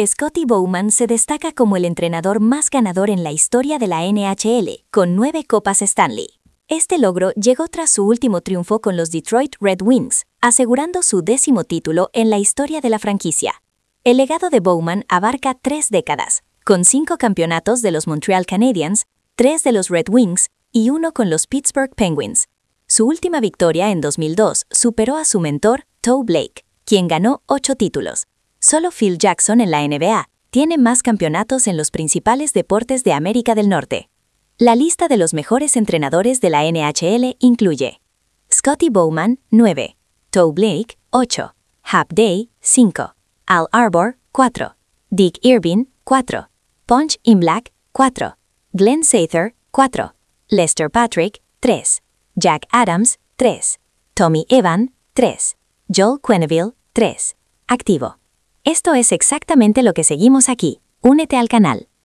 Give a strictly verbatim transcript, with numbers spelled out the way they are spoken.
Scotty Bowman se destaca como el entrenador más ganador en la historia de la N H L, con nueve Copas Stanley. Este logro llegó tras su último triunfo con los Detroit Red Wings, asegurando su décimo título en la historia de la franquicia. El legado de Bowman abarca tres décadas, con cinco campeonatos de los Montreal Canadiens, tres de los Red Wings y uno con los Pittsburgh Penguins. Su última victoria en dos mil dos superó a su mentor, Toe Blake, quien ganó ocho títulos. Solo Phil Jackson en la N B A tiene más campeonatos en los principales deportes de América del Norte. La lista de los mejores entrenadores de la N H L incluye Scotty Bowman, nueve, Toe Blake, ocho, Hap Day, cinco, Al Arbor, cuatro, Dick Irvin, cuatro, Punch in Black, cuatro, Glenn Sather, cuatro, Lester Patrick, tres, Jack Adams, tres, Tommy Evan, tres, Joel Quenneville, tres. Activo. Esto es exactamente lo que seguimos aquí. Únete al canal.